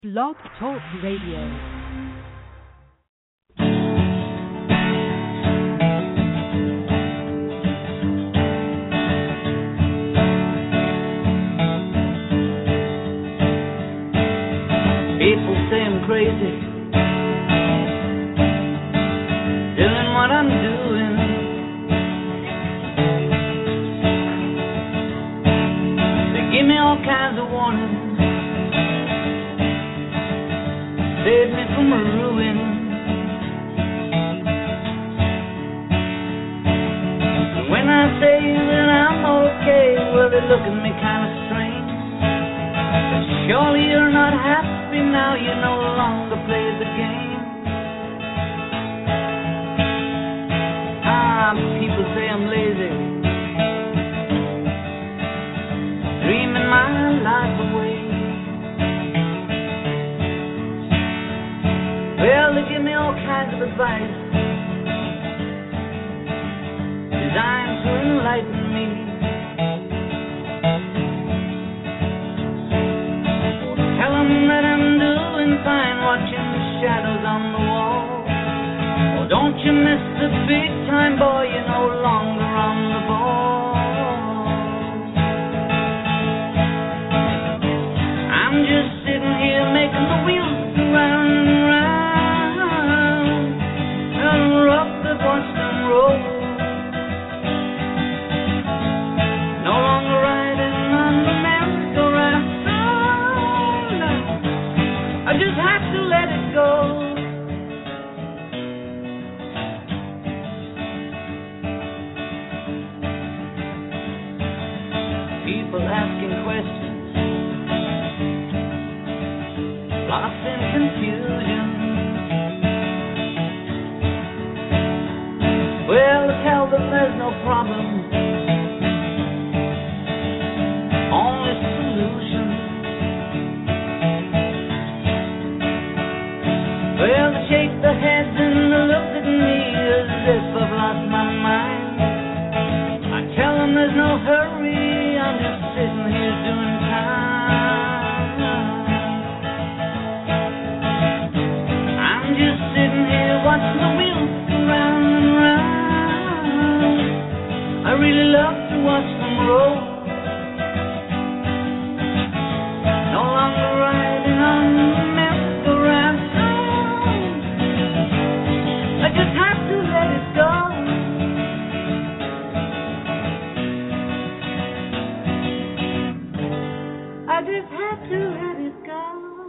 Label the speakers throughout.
Speaker 1: Blog Talk Radio.
Speaker 2: People say I'm crazy, doing what I'm doing. They give me all kinds of warnings, save me from ruin. And when I say that I'm okay, well, they look at me kind of strange. But surely you're not happy now, you no longer play the game. People say I'm lazy, dreaming my life away. Well, they give me all kinds of advice designed to enlighten me. Tell them that I'm doing fine, watching the shadows on the wall. Oh, don't you miss the big time, boy, you're no longer on the ball. I'm just sitting here making the wheels go round and round, and rock the Boston road. No longer riding on the merry-go-round. No, I just have to let it go. People asking questions, lost in confusion. Well, I tell them there's no problem, only solution. Well, they shake their heads and they look at me as if I've lost my mind. I tell them there's no hurry, I'm just sitting here doing time. I'm just sitting here watching the wheels go round and round. I really love to watch them roll. No longer riding on the merry-go-round. I just have to let it go. I just have to let it go.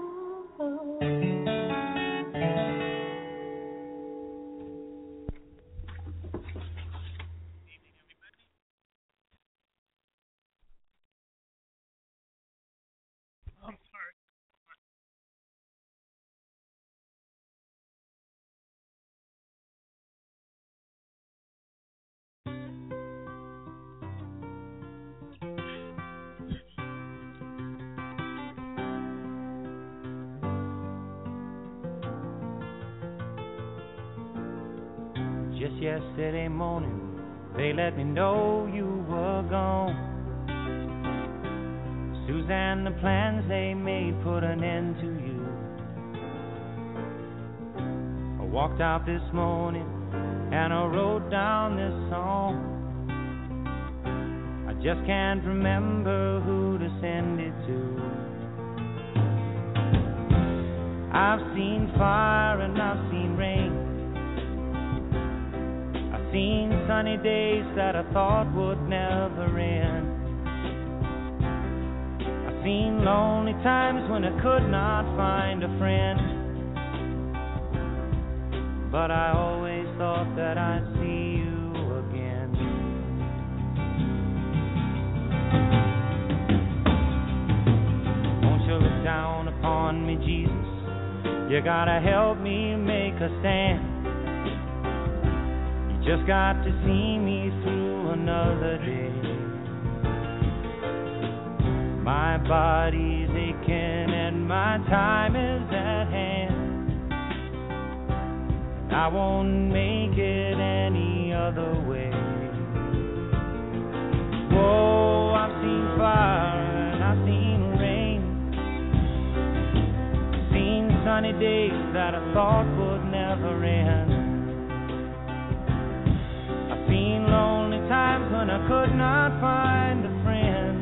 Speaker 3: Just yesterday morning, they let me know you were gone. Suzanne, the plans they made put an end to you. I walked out this morning and I wrote down this song. I just can't remember who to send it to. I've seen fire and I've seen rain. Seen sunny days that I thought would never end. I've seen lonely times when I could not find a friend. But I always thought that I'd see you again. Won't you look down upon me, Jesus? You gotta help me make a stand. Just got to see me through another day. My body's aching and my time is at hand. I won't make it any other way. Whoa, I've seen fire and I've seen rain. sunny days that I thought would never end. I've seen lonely times when I could not find a friend,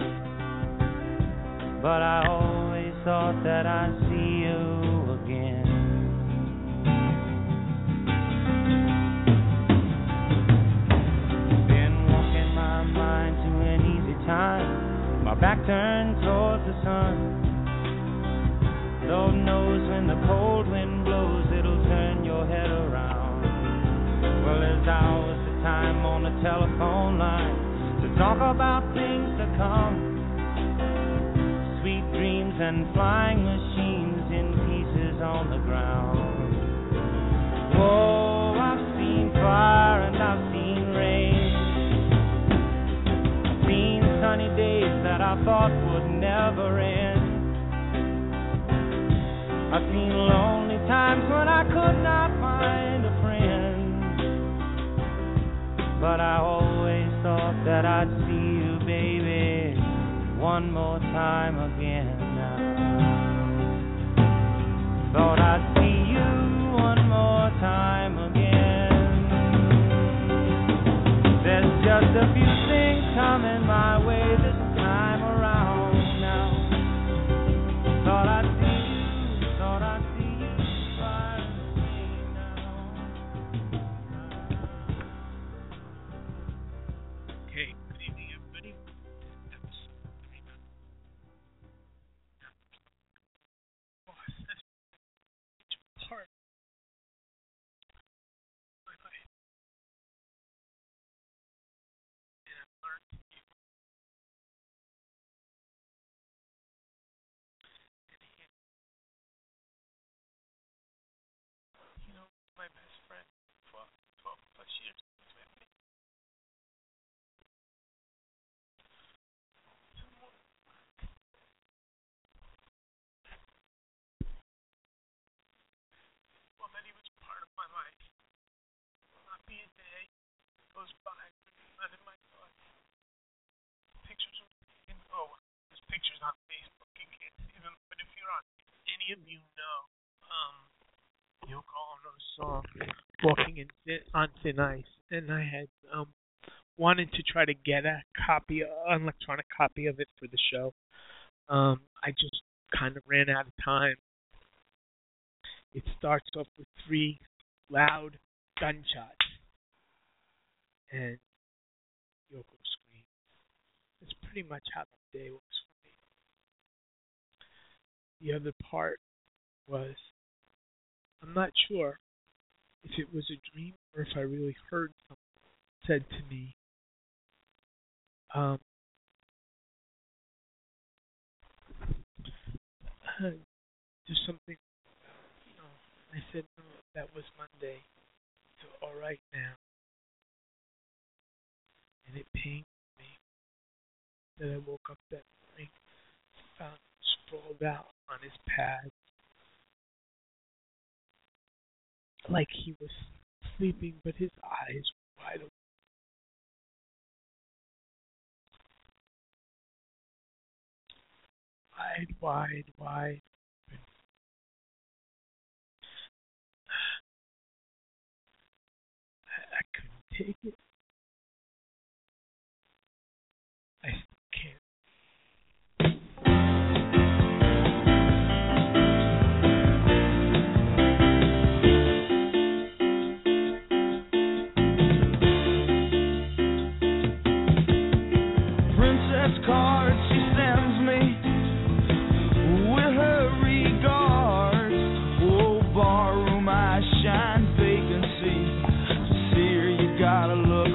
Speaker 3: but I always thought that I'd see you again. Been walking my mind to an easy time, my back turned towards the sun. Lord knows when the cold wind blows, it'll turn your head around. Well, there's hours of time on the telephone line to talk about things to come. Sweet dreams and flying machines in pieces on the ground. Whoa, I've seen fire and I've seen rain. I've seen sunny days that I thought would never end. I've seen lonely times when I could not find a friend, but I always thought that I'd see you, baby, one more time again now. Thought I'd see you one more time again. There's just a few things coming my way this time around now. Thought I'd see you.
Speaker 4: My best friend for 12 plus years was with me. Well, that he was part of my life. Not be a day goes by, not in my thoughts. Pictures of taken. Oh, there's pictures on Facebook. You can't see them, but if you're on, any of you know, Yoko Ono's song "Walking on Thin Ice," and I had wanted to try to get an electronic copy of it for the show. I just kind of ran out of time. It starts off with 3 loud gunshots, and Yoko screams. That's pretty much how the day was for me. The other part was, I'm not sure if it was a dream or if I really heard something said to me. There's something, I said, no, that was Monday. It's all right now. And it pained me that I woke up that morning, found him sprawled out on his pad, like he was sleeping, but his eyes were wide open. Wide open. I couldn't take it. I still can't.
Speaker 2: Princess card she sends me with her regards. Oh, barroom, I shine vacancy. To see her, you gotta look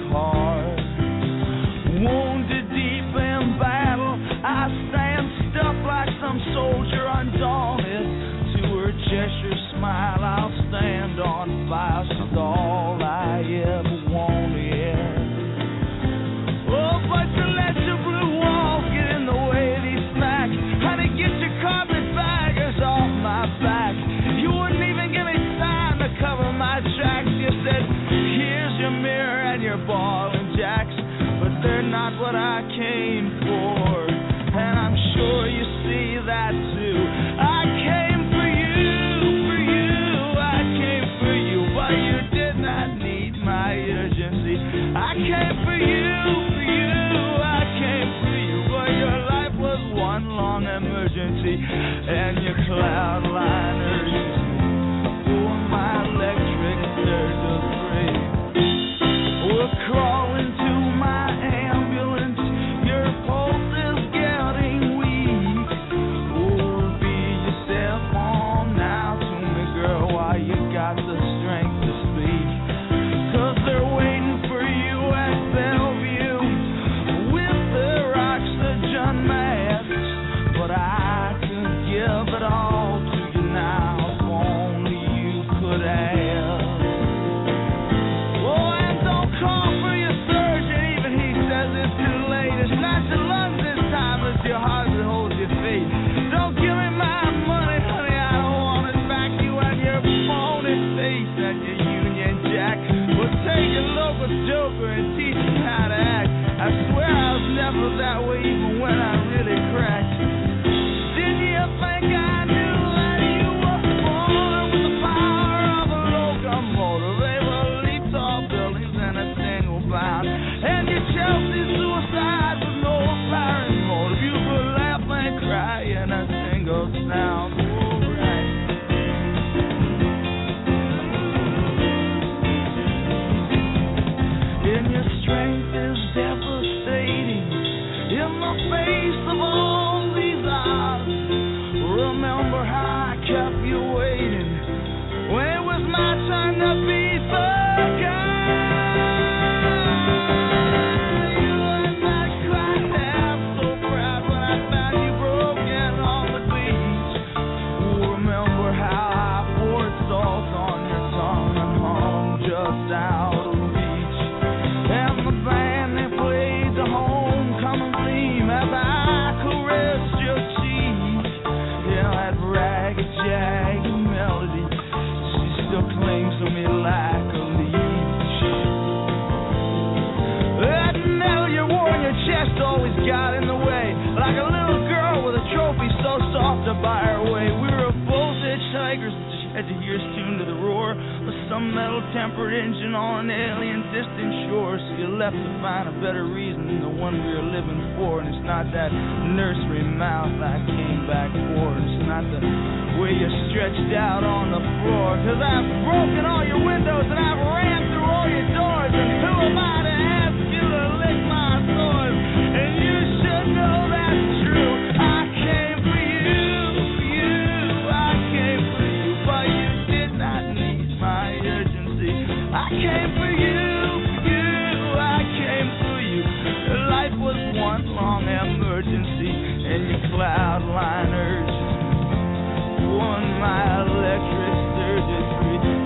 Speaker 3: as your ears tuned to the roar of some metal-tempered engine on an alien distant shore. So you left to find a better reason than the one we were living for. And it's not that nursery mouth I came back for. It's not the way you stretched out on the floor. 'Cause I've broken all your windows and I've ran through all your doors. And who am I to ask you to lick my sores? And you should know that's true. I came for you, I came for you, but you did not need my urgency. I came for you, I came for you. Life was one long emergency, and your cloud liners won my electric surgery.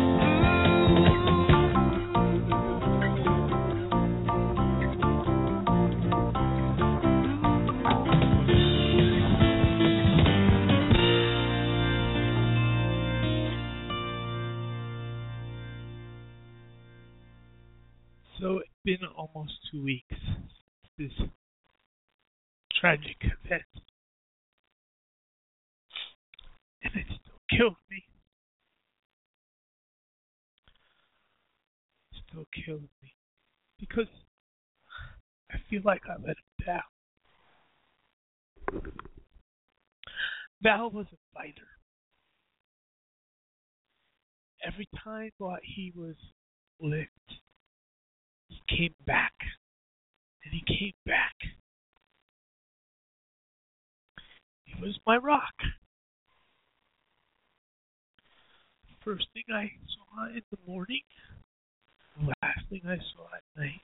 Speaker 4: So it's been almost 2 weeks since this tragic event, and it still kills me. It still kills me because I feel like I let him down. Val was a fighter. Every time while he was licked, he came back, and he came back. He was my rock. First thing I saw in the morning, the last thing I saw at night.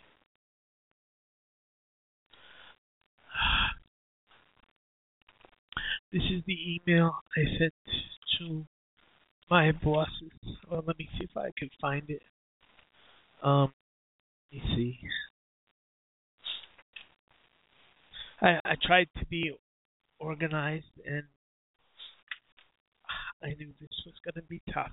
Speaker 4: This is the email I sent to my bosses. Well, let me see if I can find it. Let me see. I tried to be organized, and I knew this was going to be tough.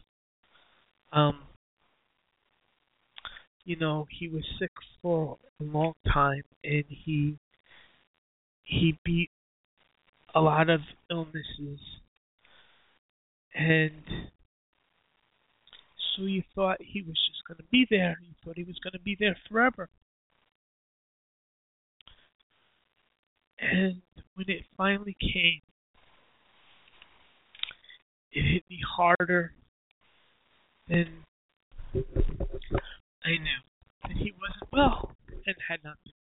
Speaker 4: He was sick for a long time, and he beat a lot of illnesses, and so you thought he was just going to be there. You thought he was going to be there forever. And when it finally came, it hit me harder than I knew. That he wasn't well and had not been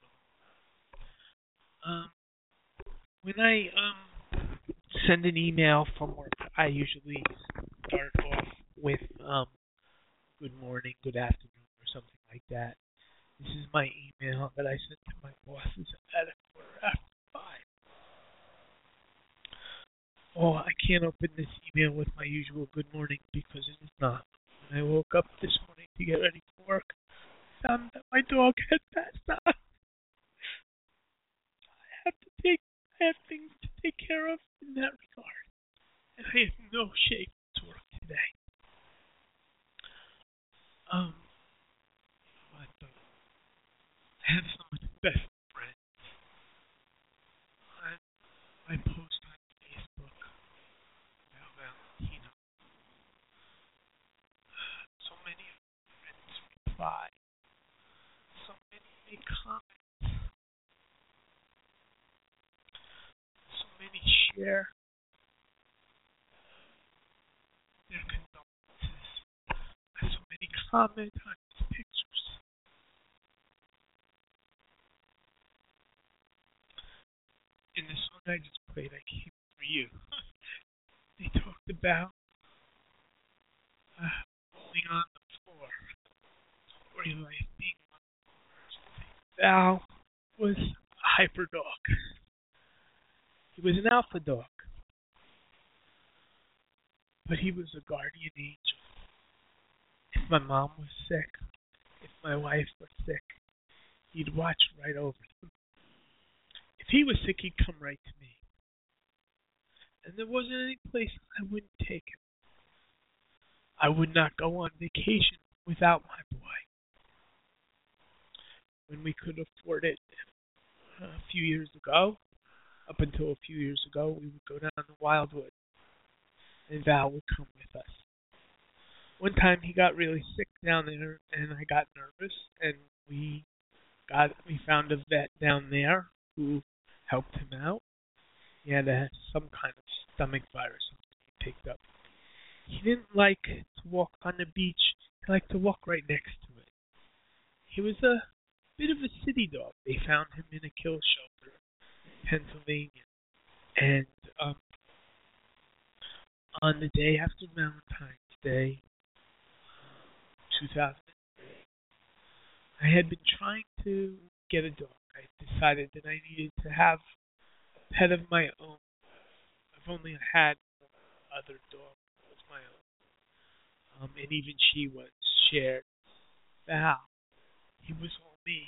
Speaker 4: well. When I send an email from work, I usually start off with good morning, good afternoon, or something like that. This is my email that I sent to my bosses at 5:15. Oh, I can't open this email with my usual good morning because it is not. When I woke up this morning to get ready for work, I found that my dog had passed out. I have things to take care of in that regard, and I have no shape to work today. But I have some of the best friends. I post on Facebook about Valentino. So many of my friends reply. So many make comments. So many share their condolences. So many comment on his pictures. In the song I just played, I Came For You, they talked about rolling on the floor, or like being on the floor. Val was a hyper dog. He was an alpha dog. But he was a guardian angel. If my mom was sick, if my wife was sick, he'd watch right over them. If he was sick, he'd come right to me. And there wasn't any place I wouldn't take him. I would not go on vacation without my boy. When we could afford it a few years ago, up until a few years ago, we would go down to Wildwood, and Val would come with us. one time he got really sick down there, and I got nervous, and we found a vet down there who helped him out. He had some kind of stomach virus he picked up. He didn't like to walk on the beach. He liked to walk right next to it. He was a bit of a city dog. They found him in a kill shelter in Pennsylvania. And on the day after Valentine's Day, 2003, I had been trying to get a dog. I decided that I needed to have a pet of my own. I've only had one other dog that was my own. And even she was shared. Val, he was all me.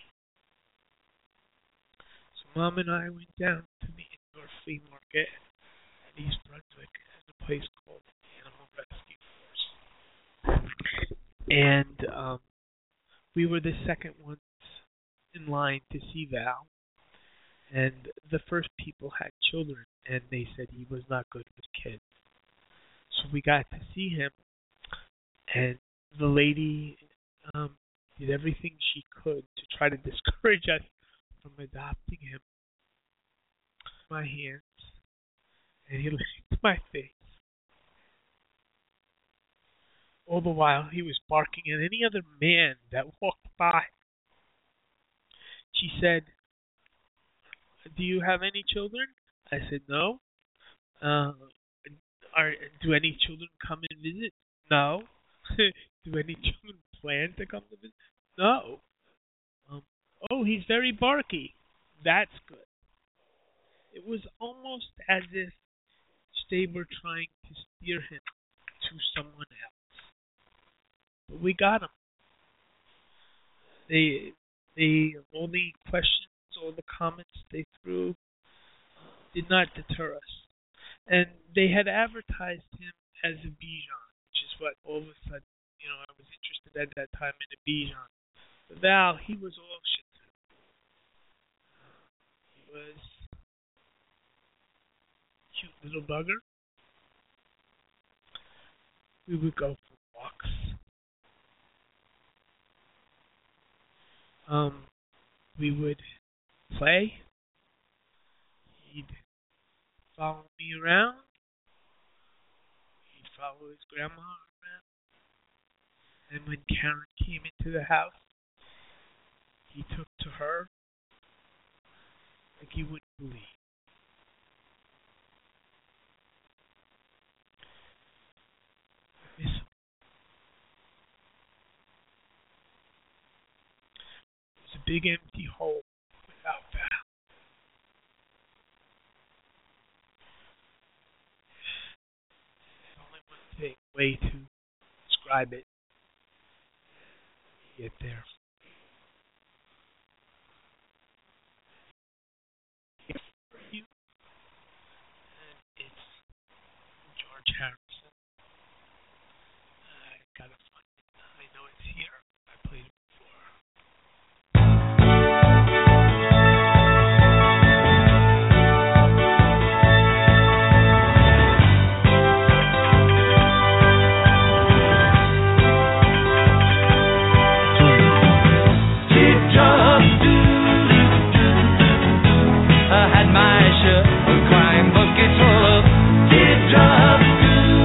Speaker 4: So Mom and I went down to the indoor flea market at East Brunswick at a place called Animal Rescue Force. And we were the second ones in line to see Val. And the first people had children, and they said he was not good with kids. So we got to see him, and the lady did everything she could to try to discourage us from adopting him. My hands, and he licked my face. All the while he was barking at any other man that walked by. She said, "Do you have any children?" I said, "No." Do any children come and visit? No. Do any children plan to come to visit? No. Oh, he's very barky. That's good. It was almost as if they were trying to steer him to someone else. But we got him. All the questions, all the comments they threw did not deter us. And they had advertised him as a Bichon, which is what all of a sudden, I was interested at that time in a Bichon. But Val, he was all Shih Tzu. He was a cute little bugger. We would go for walks. We would play. He'd follow me around. He'd follow his grandma around. And when Karen came into the house, he took to her like you wouldn't believe. I miss him. It was a big empty hole without Val. There's only one way to describe it. Get there. You. And it's George Harrison. I gotta find it. I know it's here. I played it before.
Speaker 2: I had my share of crying buckets full of teardrops.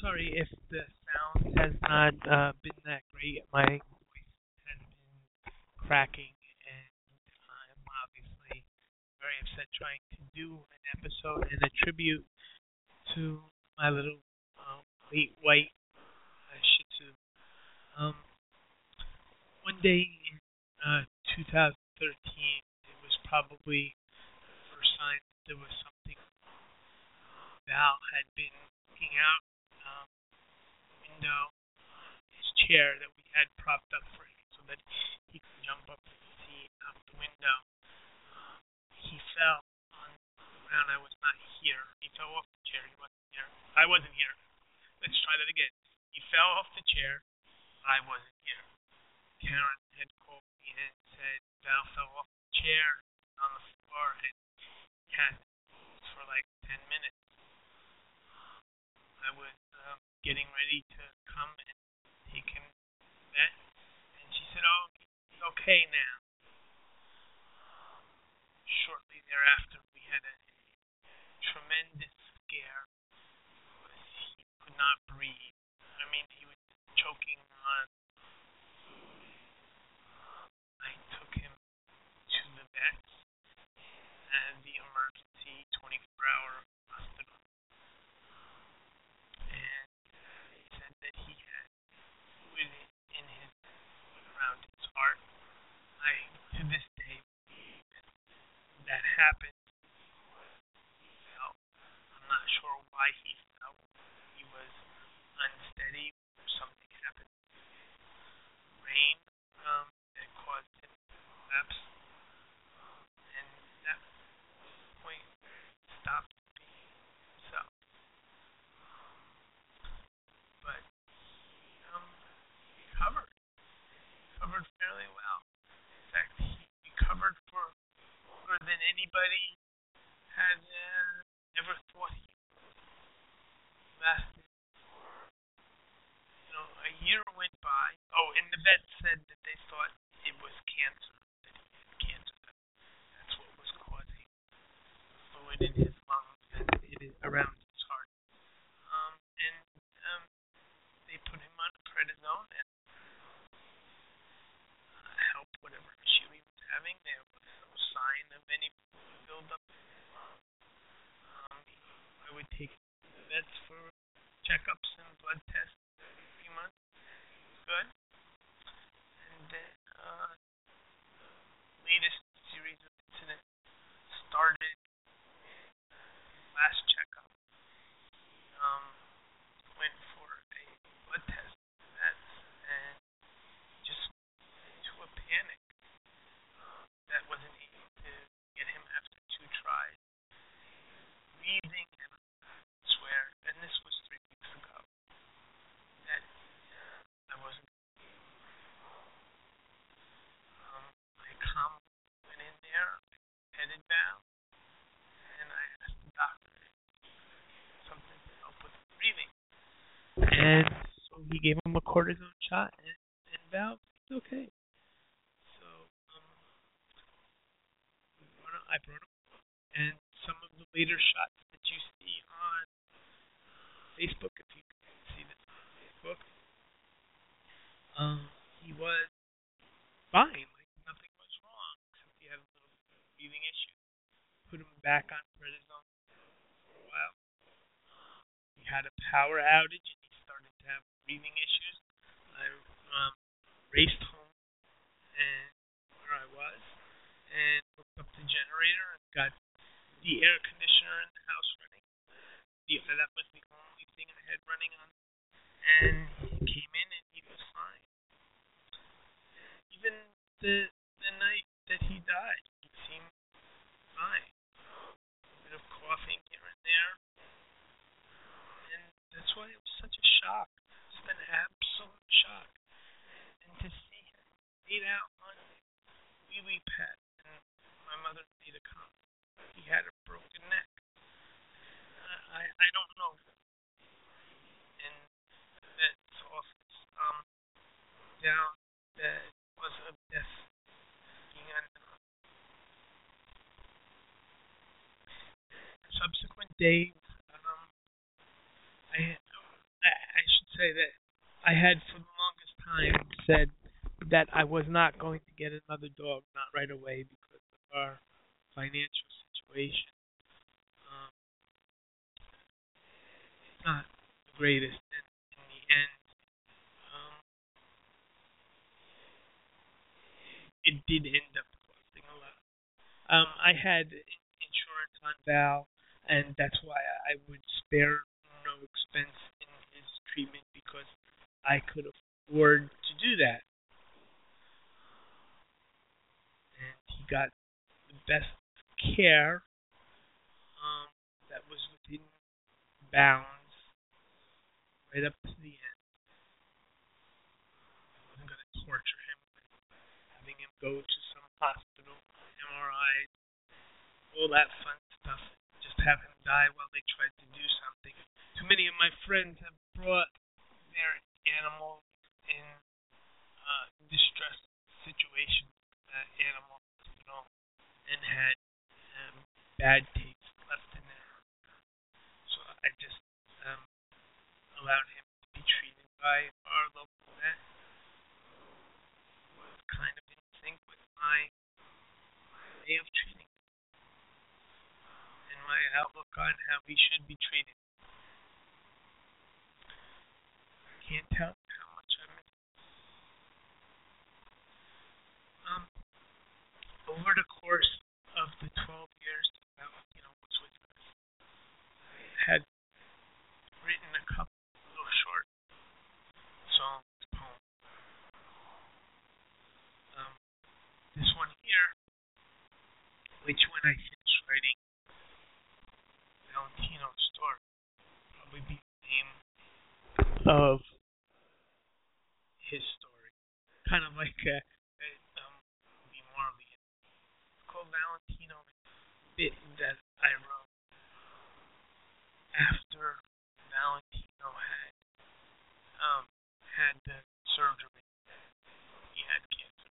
Speaker 4: sorry if the sound has not been that great. My voice has been cracking, and I'm obviously very upset trying to do an episode and a tribute to my little late white Shih Tzu. Um, One day in 2013, it was probably the first sign that there was something. Val had been looking out the window, his chair that we had propped up for him so that he could jump up and see out the window. He fell on the ground. I was not here. He fell off the chair. He wasn't here. I wasn't here. Let's try that again. He fell off the chair. I wasn't here. Karen had called me and said Val fell off the chair on the floor and had for like 10 minutes. I was getting ready to come and take him to vet, and she said, "Oh, he's okay now." Shortly thereafter, we had a tremendous scare because he could not breathe. I mean, he was choking on. I took him to the vet and the emergency 24-hour hospital. And they said that he had fluid in his around his heart. To this day, that happened. He fell. I'm not sure why he fell. He was unsteady or something happened. Rain that caused him to collapse. And that point stopped being himself. But he recovered fairly well. In fact, he recovered for longer than anybody had ever thought he lasted. A year went by. Oh, and the vet said that they thought it was cancer. That he had cancer. That's what was causing fluid in his lungs and it is around his heart. And they put him on prednisone and helped whatever issue he was having. There was no sign of any buildup. I would take him to the vets for checkups and blood tests every few months. Good. And then latest series of incidents started last checkup. Went for a blood test and just went into a panic that wasn't able to get him after 2 tries. Breathing, and I swear, and this was 3 weeks ago, that I wasn't. I calmly went in there, headed down, and I asked the doctor something to help with breathing. And so he gave him a cortisone shot, and Val was okay. So I brought him, and some of the later shots that you see on Facebook, if you can see this on Facebook, he was fine, like nothing was wrong, except he had a little breathing issue. Put him back on prednisone for a while. He had a power outage and he started to have breathing issues. I raced home and where I was and hooked up the generator and got the air conditioner in the house running. That was the only thing I had running on. And he came in and he was fine. Even the night that he died, he seemed fine. A bit of coughing here and there. And that's why it was such a shock. Just an absolute shock. And to see him laid out on a wee pad, and my mother made a comment. He had a broken neck. I don't know. In the vet's office, down that was a death being unknown. Subsequent days, say that I had for the longest time said that I was not going to get another dog, not right away, because of our financial situation. It's not the greatest, and in the end, it did end up costing a lot. I had insurance on Val, and that's why I would spare no expense in his treatment, because I could afford to do that. And he got the best care that was within bounds right up to the end. I wasn't going to torture him with having him go to some hospital, MRIs, all that fun stuff, just have him die while they tried to do something. Too many of my friends have brought their animals in distress situations at animal hospital and had bad taste left in there. So I just allowed him to be treated by our local vet, who was kind of in sync with my way of treating him and my outlook on how he should be treated. I can't tell you how much I miss him. Over the course of the 12 years that Valentino was with us, I had written a couple little short songs, poems. This one here, which when I finish writing Valentino's story, will probably be the name of his story. Kind of like a Lee Marley. It's called Valentino. Bit that I wrote after Valentino had the surgery. He had cancer.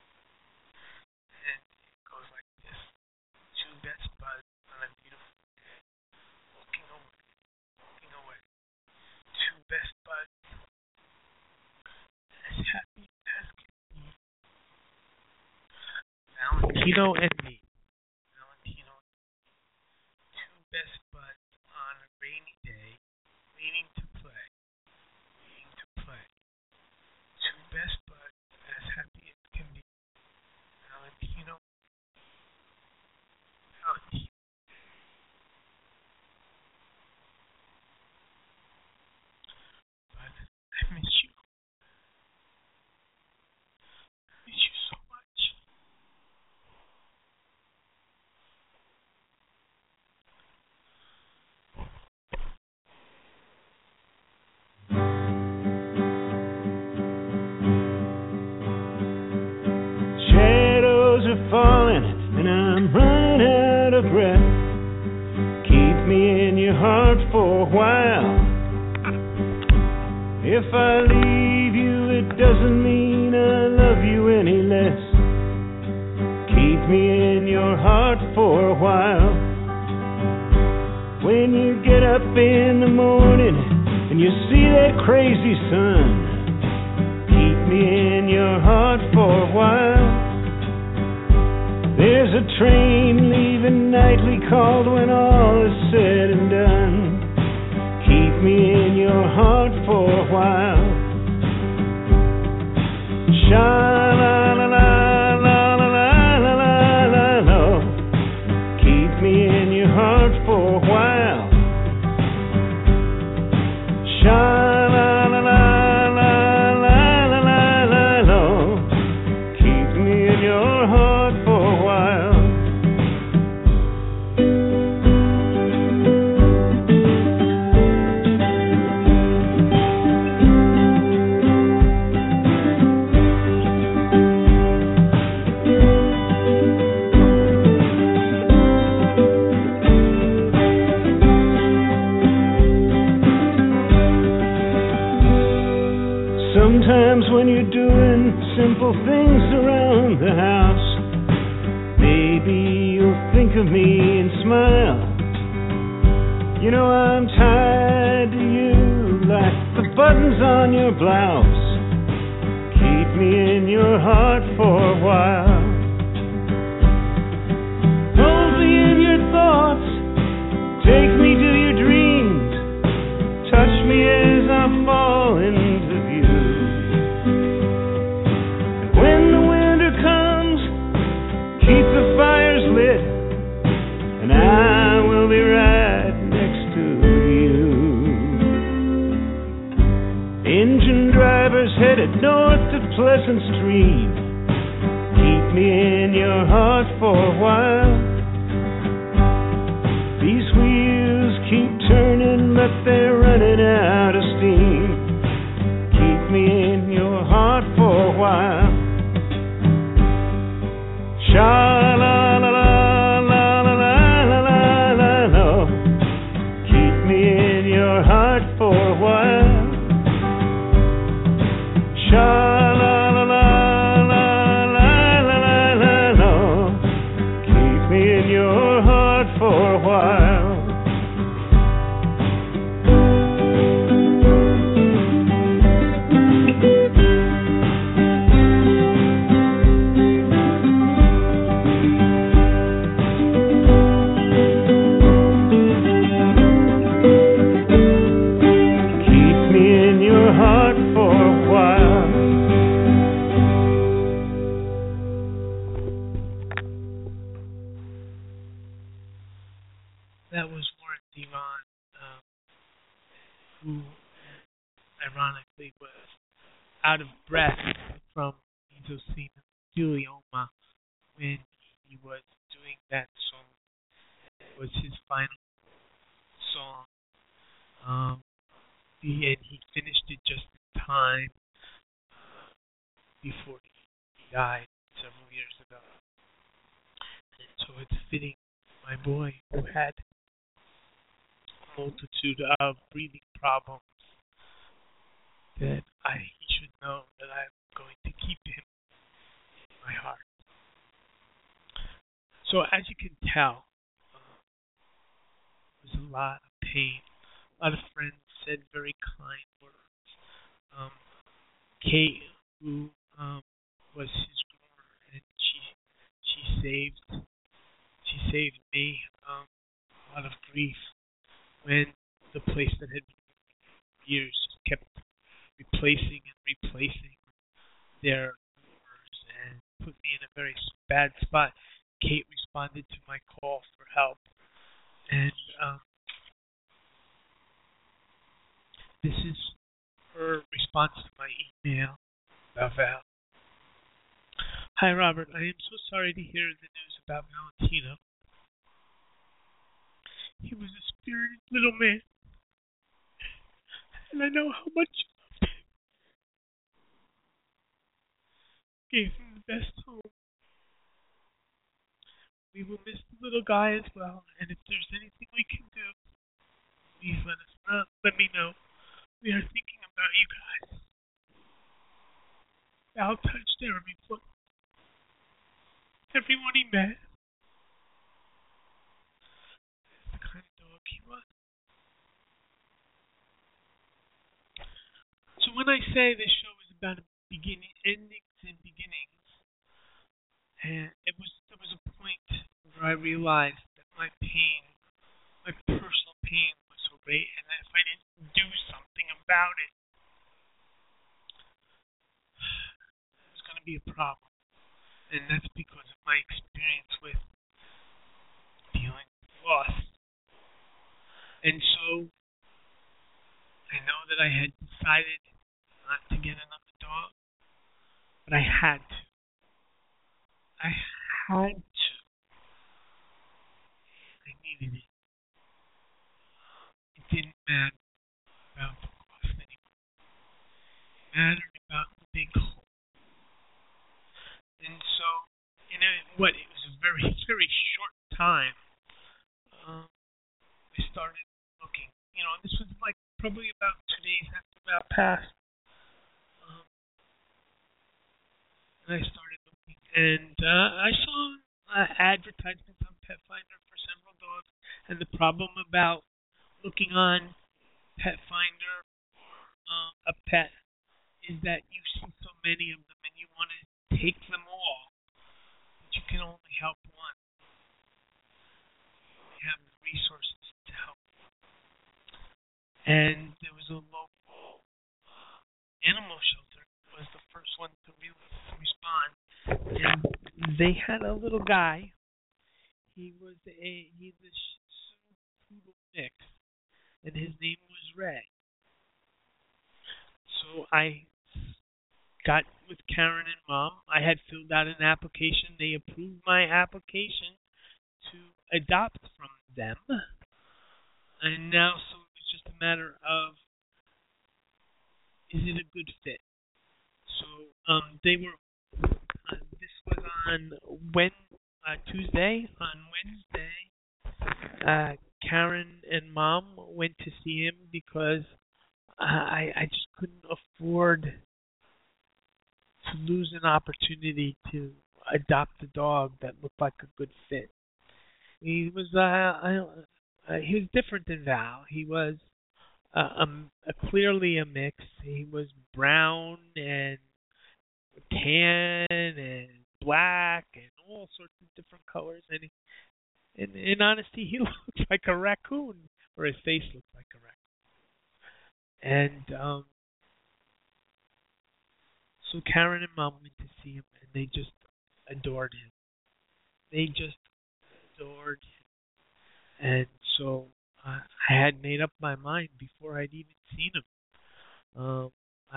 Speaker 4: And it goes like this. Two best buds on a beautiful day, walking away. Two best buds, as happy as can be. Valentino and me. Valentino and me. Two best buds on a rainy day, waiting to play. Two best buds, as happy as can be. Valentino. But I miss you. I miss you so much.
Speaker 5: Shadows are falling and I'm running out of breath. Keep me in your heart for a while. If I leave you, it doesn't mean I love you any less. Keep me in your heart for a while. When you get up in the morning and you see that crazy sun, keep me in your heart for a while. There's a train leaving nightly called when all is said and done. Keep me in your heart for a while. Sha-la-la-la-la-la-la-la-la-la. Keep me in your heart for a while. Sha-la-la-la-la-la-la-la-la. Keep me in your heart for a while. Sometimes when you're doing simple things around the house, maybe you'll think of me and smile. You know I'm tied to you like the button buttons on your blouse. Keep me in your heart for a while. Hold me in your thoughts. Take me to your dreams. Touch me as I fall into view. And when the winter comes, keep the fires lit, and I will be right next to you. Engine drivers headed north to Pleasant Street. Keep me in your heart for a while. These wheels keep turning, but they're running out of steam. Keep me in your heart for a while. Sha-la-la-la-la-la-la-la-la-la. Keep me in your heart for a while. Sha-la-la-la-la-la-la-la-la. Keep me in your heart for a while.
Speaker 4: That was Warren Zevon, who ironically was out of breath from mesothelioma when he was doing that song. It was his final song. And he finished it just in time before he died several years ago. And so it's fitting my boy who had a multitude of breathing problems that he should know that I'm going to keep him in my heart. So as you can tell, there's a lot of pain. A lot of friends said very kind words. Kate, who was his groomer, and she saved me a lot of grief when the place that had been for years just kept replacing their groomers and put me in a very bad spot. Kate responded to my call for help, and this is her response to my email about Val. Hi, Robert. I am so sorry to hear the news about Valentino. He was a spirited little man, and I know how much you loved him. Gave him the best home. We will miss the little guy as well, and if there's anything we can do, please let me know. We are thinking about you guys. Val touched every foot. Everyone he met. That's the kind of dog he was. So when I say this show is about endings and beginnings, and there was a point where I realized that my personal pain was so great, and that if I didn't do something about it, it was going to be a problem. And that's because of my experience with dealing with loss. And so, I know that I had decided not to get another dog, but I had to. I needed it. It didn't matter about the cost anymore. It mattered about the big hole. And so, it was a very, very short time. I started looking. This was like probably about 2 days after that passed. And I started looking, and I saw advertisements on Pet Finder for several dogs. And the problem about looking on Pet Finder, a pet is that you see so many of them and you want to take them all, but you can only help one. You have the resources to help. And there was a local animal shelter was the first one to really respond. And they had a little guy. He's a Shih Tzu poodle mix, and his name was Ray. So I got with Karen and Mom. I had filled out an application. They approved my application to adopt from them. And now, so it's just a matter of, is it a good fit? So they were. This was on Tuesday. On Wednesday, Karen and Mom went to see him because I just couldn't afford to lose an opportunity to adopt a dog that looked like a good fit. He was different than Val. He was clearly a mix. He was brown and tan and black and all sorts of different colors. And in honesty, he looked like a raccoon, or his face looked like a raccoon. And so Karen and Mom went to see him, and they just adored him. They just adored him. And so I had made up my mind before I'd even seen him.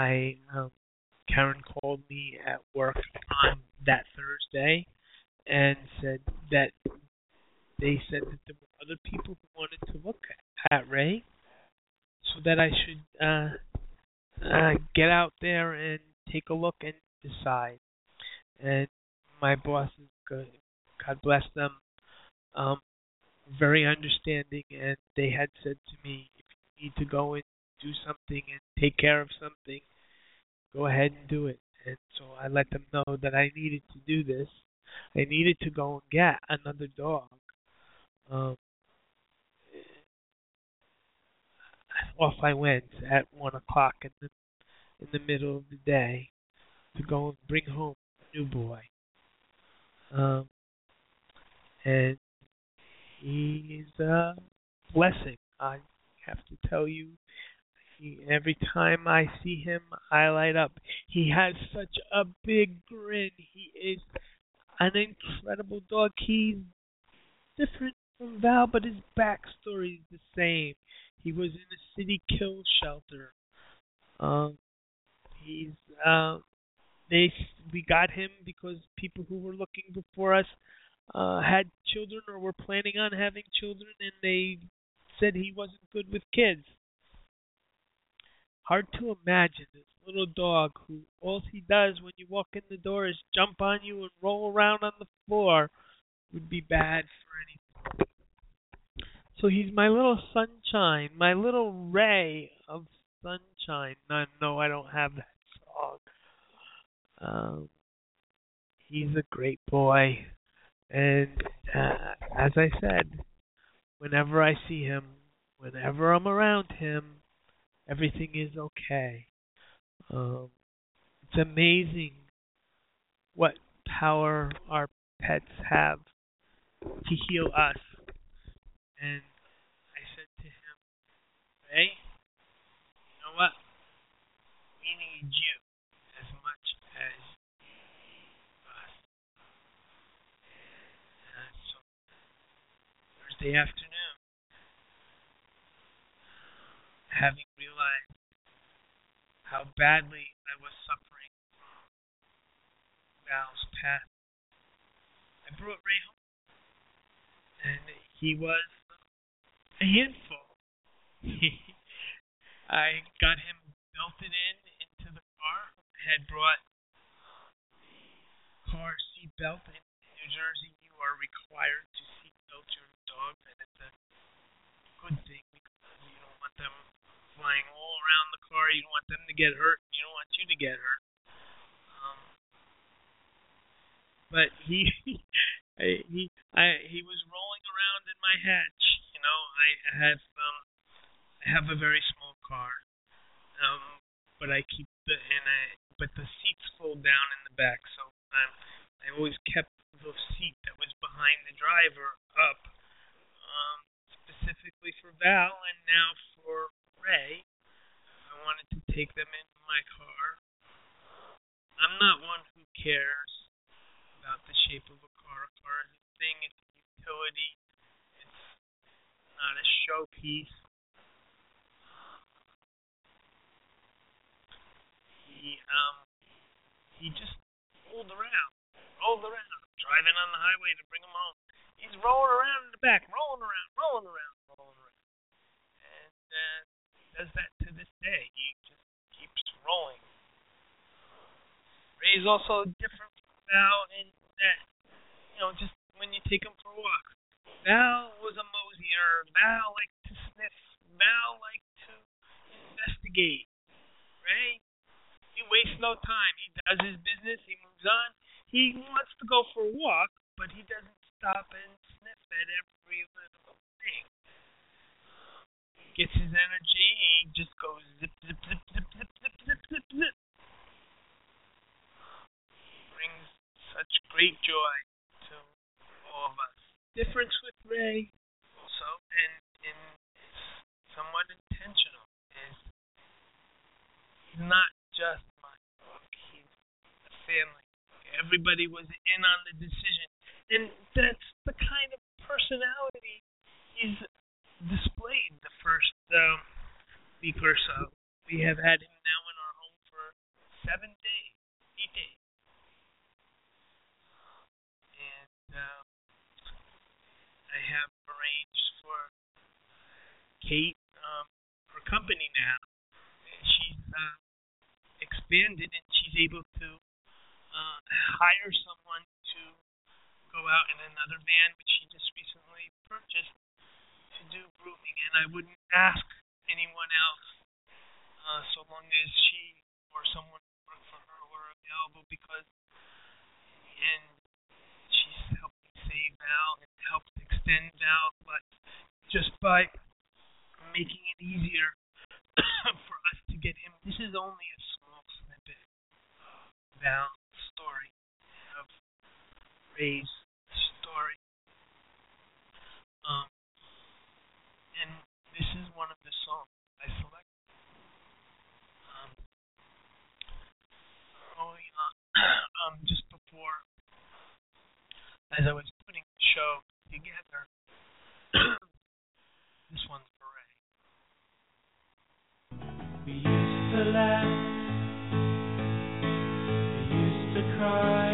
Speaker 4: Karen called me at work on that Thursday and said that they said that there were other people who wanted to look at Ray, so that I should get out there and take a look and decide. And my bosses, God bless them, very understanding, and they had said to me, if you need to go and do something and take care of something, go ahead and do it. And so I let them know that I needed to do this. I needed to go and get another dog. Off I went at 1 o'clock in the middle of the day to go and bring home a new boy. And he is a blessing. I have to tell you, every time I see him, I light up. He has such a big grin. He is an incredible dog. He's different from Val, but his backstory is the same. He was in a city kill shelter. We got him because people who were looking before us had children or were planning on having children, and they said he wasn't good with kids. Hard to imagine this little dog who all he does when you walk in the door is jump on you and roll around on the floor would be bad for anything. So he's my little sunshine, my little ray of sunshine. No, I don't have that song. He's a great boy. And as I said, whenever I see him, whenever I'm around him, everything is okay. It's amazing what power our pets have to heal us. And I said to him, Ray, you know what? We need you as much as us. And so Thursday afternoon, having realized how badly I was suffering from Val's path, I brought Ray home. And he was a handful. I got him belted into the car. I had brought car seat belt. In New Jersey, you are required to seat belt your dog, and it's a good thing because you don't want them flying all around the car. You don't want them to get hurt. You don't want you to get hurt. But he was rolling around in my hatch. You know, I have a very small car. but but the seats fold down in the back, so I always kept the seat that was behind the driver up, specifically for Val, and now for Ray. I wanted to take them into my car. I'm not one who cares about the shape of a car. A car is a thing, it's a utility, it's not a showpiece. He just rolled around, driving on the highway to bring him home. He's rolling around in the back, rolling around. And does that to this day. He just keeps rolling. Ray's also different from Val in that, just when you take him for a walk. Val was a mosier. Val liked to sniff. Val liked to investigate. Ray, he wastes no time. He does his business. He moves on. He wants to go for a walk, but he doesn't stop and sniff at every little thing. He gets his energy. He just goes zip, zip, zip, zip, zip, zip, zip, zip, zip. Brings such great joy to all of us. Difference with Ray, also, and somewhat intentional, is he's not just my book. He's a family. Everybody was in on the decision. And that's the kind of personality he's displayed the first week or so. We have had him now in our home for 8 days. And I have arranged for Kate, her company now. She's expanded and she's able to hire someone to go out in another van, which she just recently purchased, to do grooming. And I wouldn't ask anyone else so long as she or someone who worked for her were available, because in the end, she's helping save Val and helped extend Val, but just by making it easier for us to get him. This is only a small snippet of Val's story, of Ray's story. And this is one of the songs I selected. Just before, as I was putting the show together, this one's for Ray.
Speaker 3: We used to laugh, we used to cry,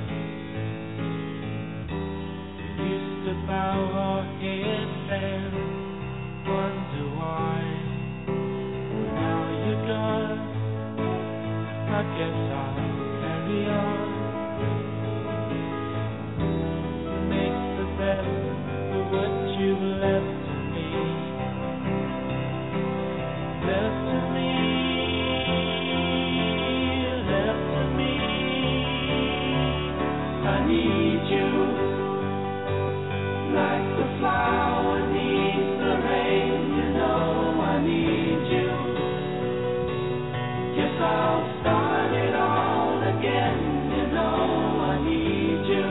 Speaker 3: we used to bow our heads and wonder why. Now you're gone, I guess I'll carry on. Make the best of what you've left to me. Left to me. I need you like the flower needs the rain. You know I need you. Guess I'll start it all again. You know I need you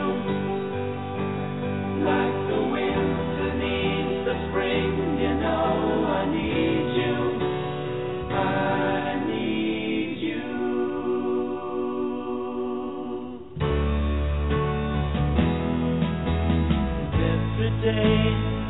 Speaker 3: like the winter needs the spring. You know I need you. I need you. Every day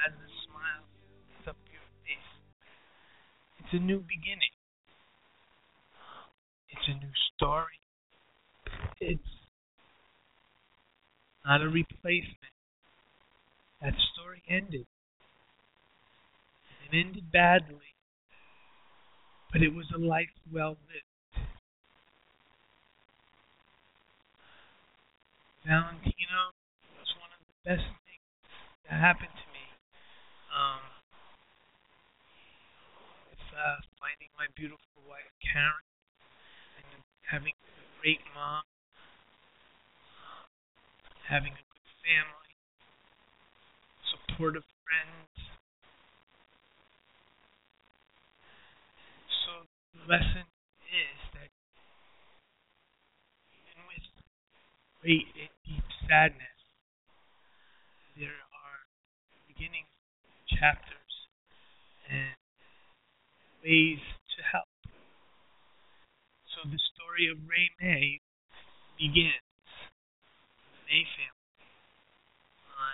Speaker 4: has a smile up your face. It's a new beginning. It's a new story. It's not a replacement. That story ended. It ended badly, but it was a life well lived. Valentino was one of the best things that happened to me. With finding my beautiful wife Karen and having a great mom, having a good family, supportive friends. So the lesson is that even with great and deep sadness, there are beginnings, chapters, and ways to help. So the story of Ray May begins with the May family on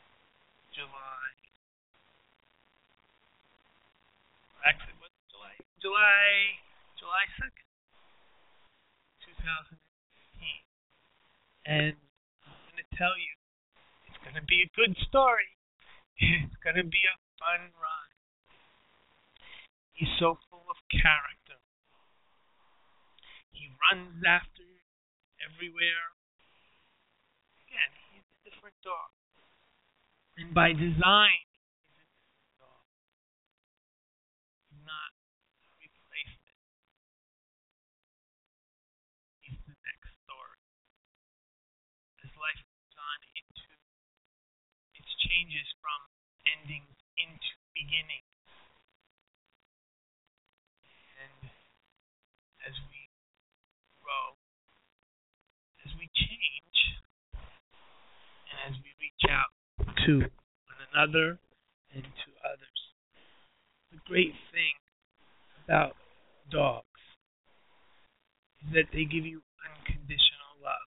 Speaker 4: July 2nd, 2018. And I'm going to tell you, it's going to be a good story. It's going to be a fun ride. He's so full of character. He runs after you everywhere. Again, he's a different dog. And by design, he's a different dog. He's not a replacement. He's the next story. As life goes on it changes from endings into beginnings. And as we grow, as we change, and as we reach out to one another and to others, the great thing about dogs is that they give you unconditional love.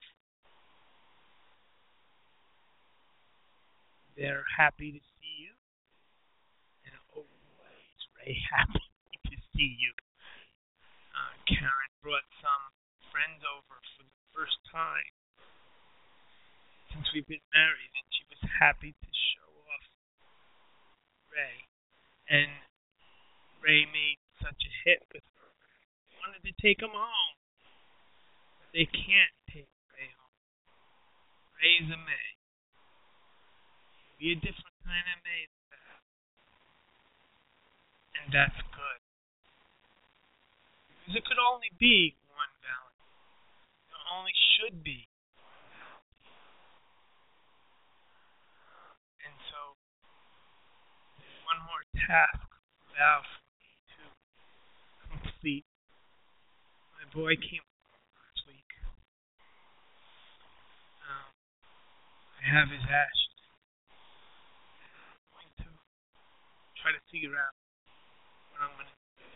Speaker 4: They're happy to see you, and always very happy to see you. Karen brought some friends over for the first time since we've been married, and she was happy to show off Ray. And Ray made such a hit with her. They wanted to take him home, but they can't take Ray home. Ray's a May. Be a different kind of May than that. And that's good. Because it could only be one Valentine. There only should be one Valentine. And so, there's one more task Val for me to complete. My boy came last week. I have his ashes. Try to figure out what I'm going to do.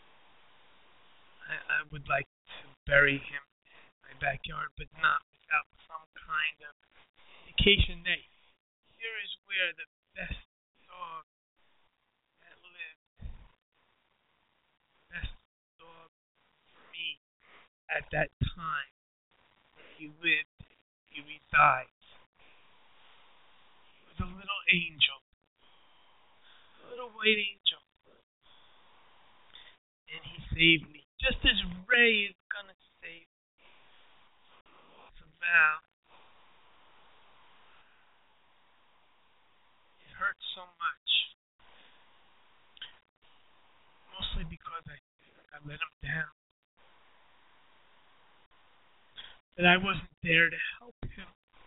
Speaker 4: I would like to bury him in my backyard, but not without some kind of indication that here is where the best dog that lived, best dog for me at that time, he lived, he resides. He was a little angel. Little white angel, and he saved me, just as Ray is gonna save me. So Val, it hurts so much, mostly because I let him down, that I wasn't there to help him.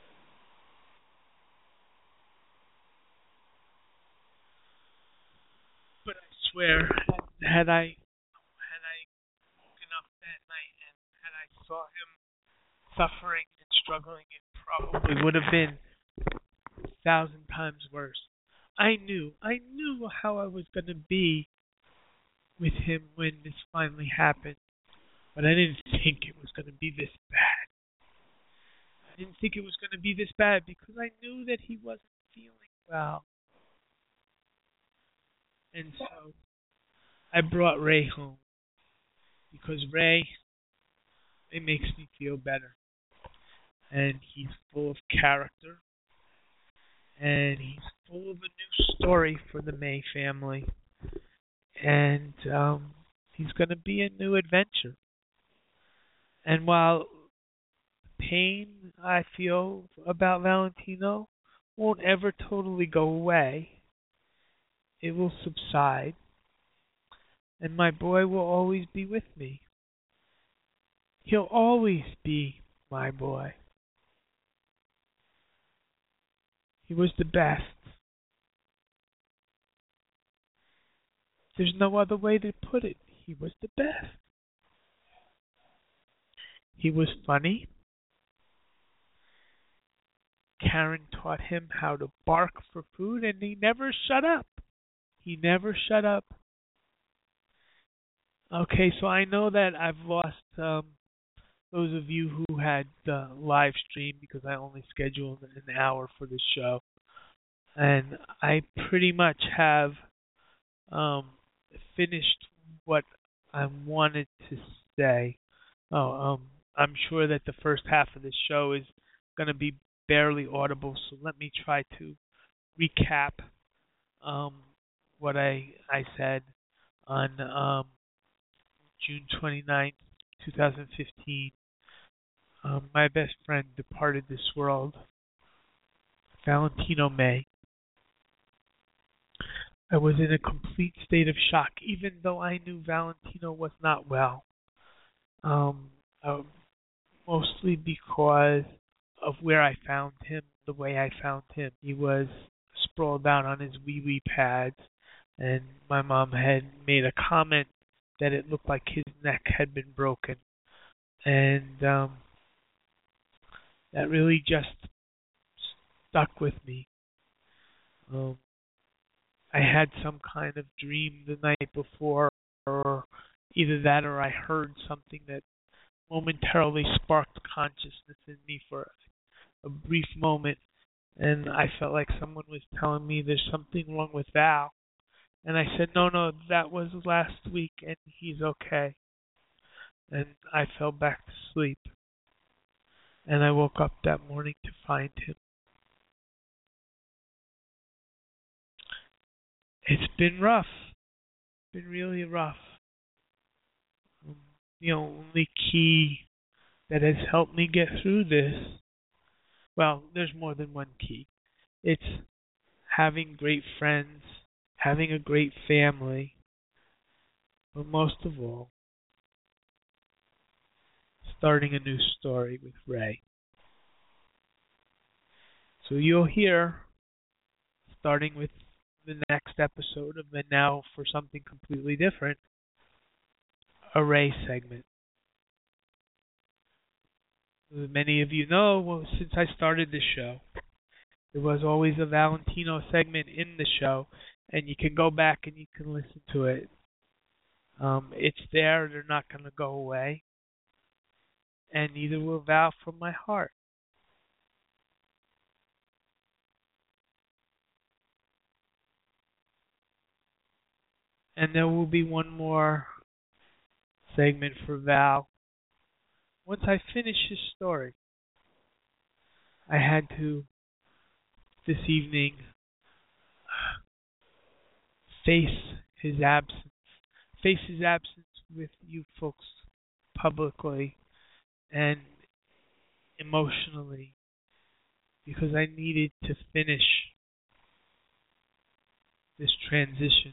Speaker 4: But I swear, had I woken up that night and had I saw him suffering and struggling, it probably would have been 1,000 times worse. I knew how I was going to be with him when this finally happened, but I didn't think it was going to be this bad. I didn't think it was going to be this bad because I knew that he wasn't feeling well. And so I brought Ray home because Ray, it makes me feel better. And he's full of character. And he's full of a new story for the May family. And he's going to be a new adventure. And while the pain I feel about Valentino won't ever totally go away, it will subside. And my boy will always be with me. He'll always be my boy. He was the best. There's no other way to put it. He was the best. He was funny. Karen taught him how to bark for food, and he never shut up. He never shut up. Okay, so I know that I've lost those of you who had live stream because I only scheduled an hour for the show. And I pretty much have finished what I wanted to say. I'm sure that the first half of the show is going to be barely audible, so let me try to recap what I said on June 29th, 2015. My best friend departed this world, Valentino May. I was in a complete state of shock, even though I knew Valentino was not well. Mostly because of where I found him, the way I found him. He was sprawled out on his wee-wee pads, and my mom had made a comment that it looked like his neck had been broken. And that really just stuck with me. I had some kind of dream the night before, or either that or I heard something that momentarily sparked consciousness in me for a brief moment, and I felt like someone was telling me there's something wrong with Val. And I said, no, that was last week, and he's okay. And I fell back to sleep. And I woke up that morning to find him. It's been rough. It's been really rough. The only key that has helped me get through this, well, there's more than one key. It's having great friends, having a great family, but most of all, starting a new story with Ray. So you'll hear, starting with the next episode of And Now for Something Completely Different, a Ray segment. As many of you know, well, since I started this show, there was always a Valentino segment in the show, and you can go back and you can listen to it. It's there. They're not going to go away. And neither will Val from my heart. And there will be one more segment for Val. Once I finish his story, I had to, this evening, face his absence with you folks publicly and emotionally, because I needed to finish this transition.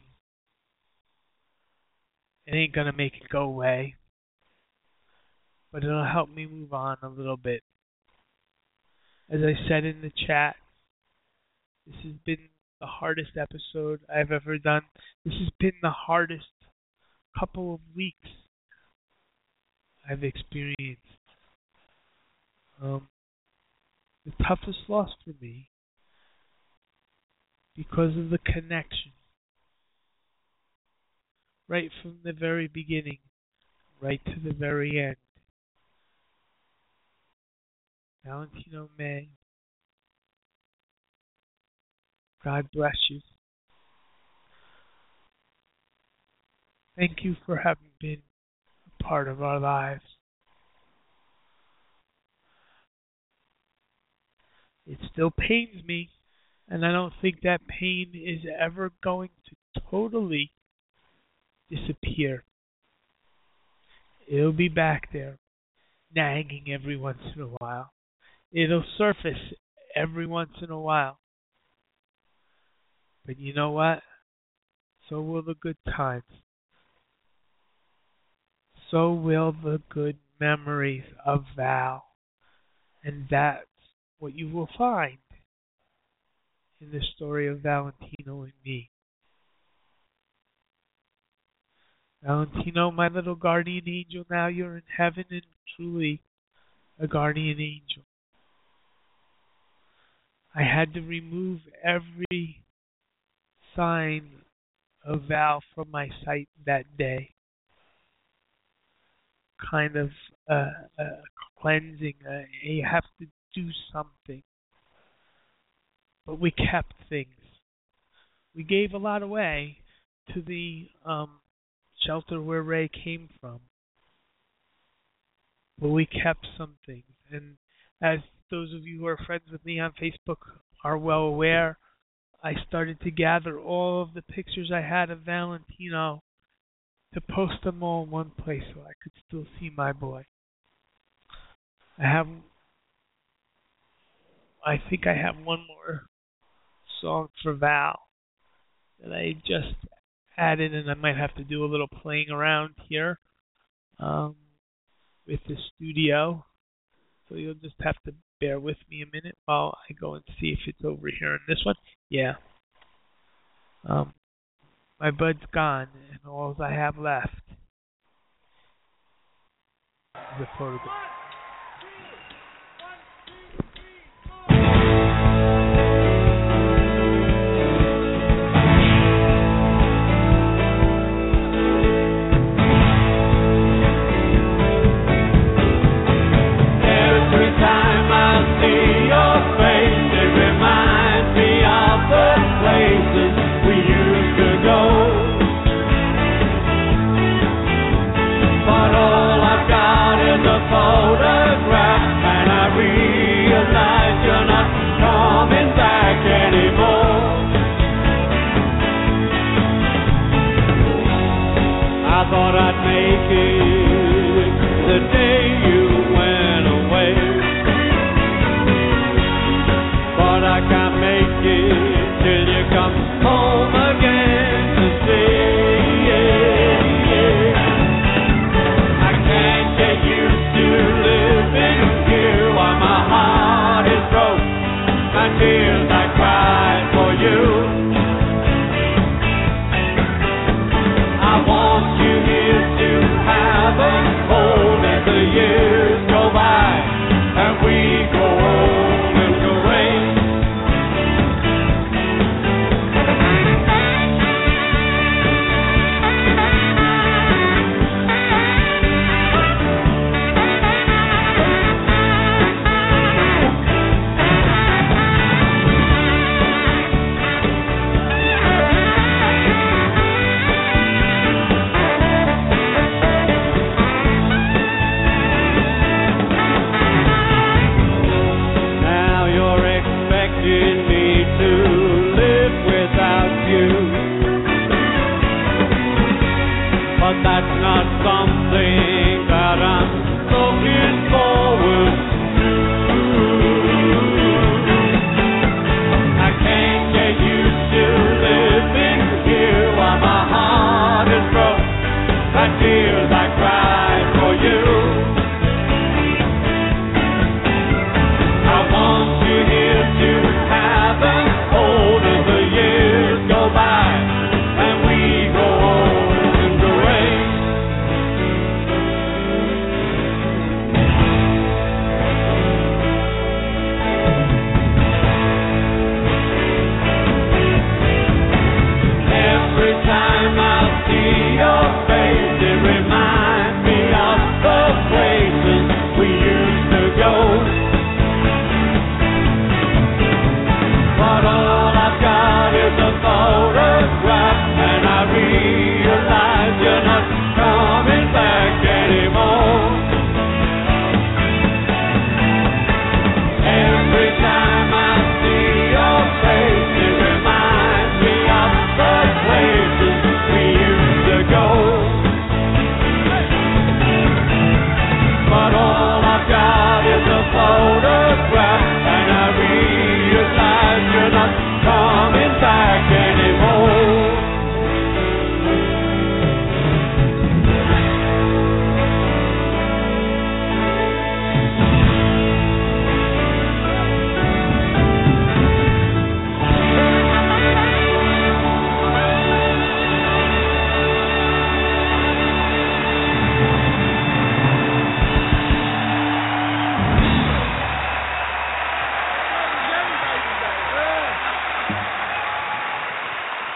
Speaker 4: It ain't gonna make it go away, but it'll help me move on a little bit. As I said in the chat, this has been the hardest episode I've ever done. This has been the hardest couple of weeks I've experienced. The toughest loss for me because of the connection. Right from the very beginning, right to the very end. Valentino May, God bless you. Thank you for having been a part of our lives. It still pains me, and I don't think that pain is ever going to totally disappear. It'll be back there, nagging every once in a while. It'll surface every once in a while. But you know what? So will the good times. So will the good memories of Val. And that's what you will find in the story of Valentino and me. Valentino, my little guardian angel, now you're in heaven and truly a guardian angel. I had to remove every sign of Val from my sight that day. Kind of cleansing. You have to do something. But we kept things. We gave a lot away to the shelter where Ray came from. But we kept some things. And as those of you who are friends with me on Facebook are well aware, I started to gather all of the pictures I had of Valentino to post them all in one place so I could still see my boy. I think I have one more song for Val that I just added, and I might have to do a little playing around here with the studio. So you'll just have to bear with me a minute while I go and see if it's over here in this one. Yeah. My bud's gone, and all I have left is a photograph.
Speaker 2: Photo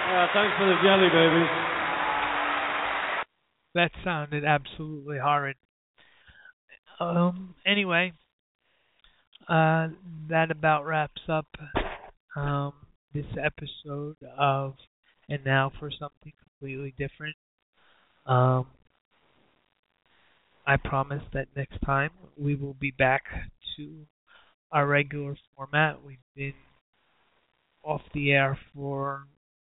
Speaker 5: Yeah, thanks for the jelly, babies.
Speaker 6: That sounded absolutely horrid. Anyway, that about wraps up this episode of And Now for Something Completely Different. I promise that next time we will be back to our regular format. We've been off the air for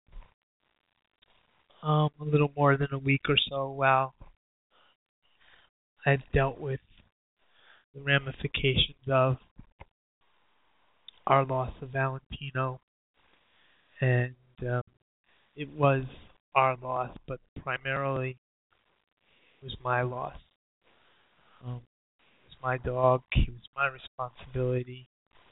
Speaker 6: a little more than a week or so while I've dealt with the ramifications of our loss of Valentino. And it was our loss, but primarily it was my loss. It was my dog. He was my responsibility.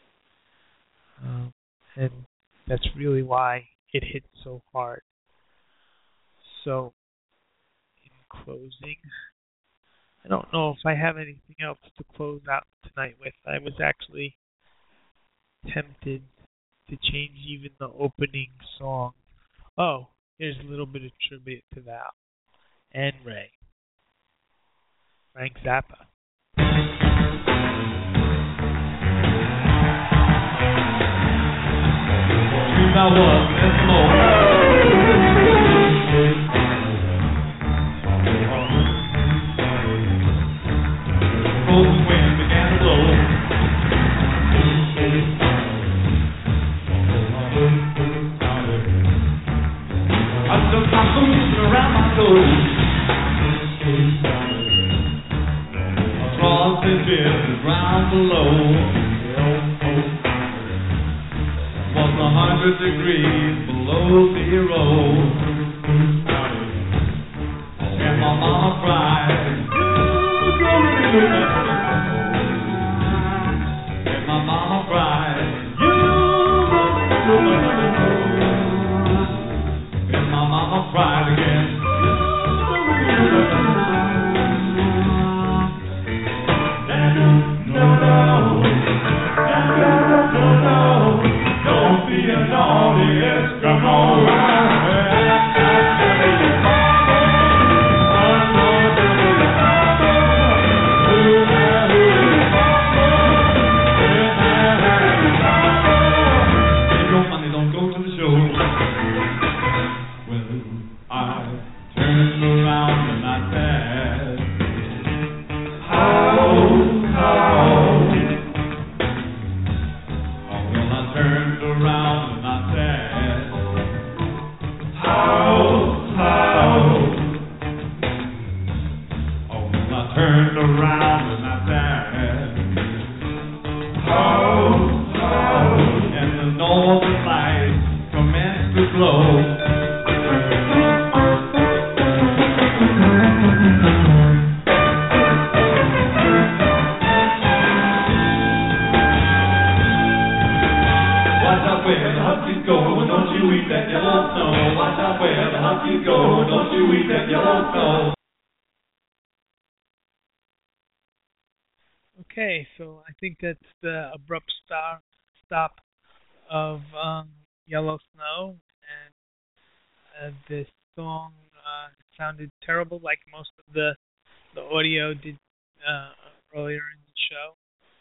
Speaker 6: And that's really why it hit so hard. So, in closing, I don't know if I have anything else to close out tonight with. I was actually tempted to change even the opening song. Oh, here's a little bit of tribute to Val and Ray. Frank Zappa.
Speaker 7: I was in smoke. Cold wind began to blow. I took my boots around my toes. Across the business ground below. Was 100 degrees below zero. And my mama cried. And my mama cried. And my mama cried again. No. Don't be a naughty Eskimo. Ain't no money, don't go to the show. Well, I turned around and I said, how? Turned around and I said, how? Oh, well, I turned around and I said, how? And the northern lights commenced to glow. Where the huskies go, don't you eat that yellow snow. Watch out where the huskies go, don't you eat that yellow snow.
Speaker 6: Okay, so I think that's the abrupt stop of Yellow Snow, and this song sounded terrible, like most of the audio did earlier in the show.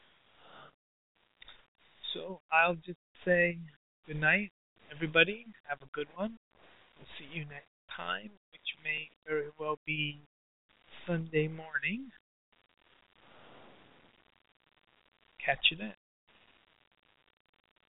Speaker 6: So I'll just say good night, everybody. Have a good one. We'll see you next time, which may very well be Sunday morning. Catch you then.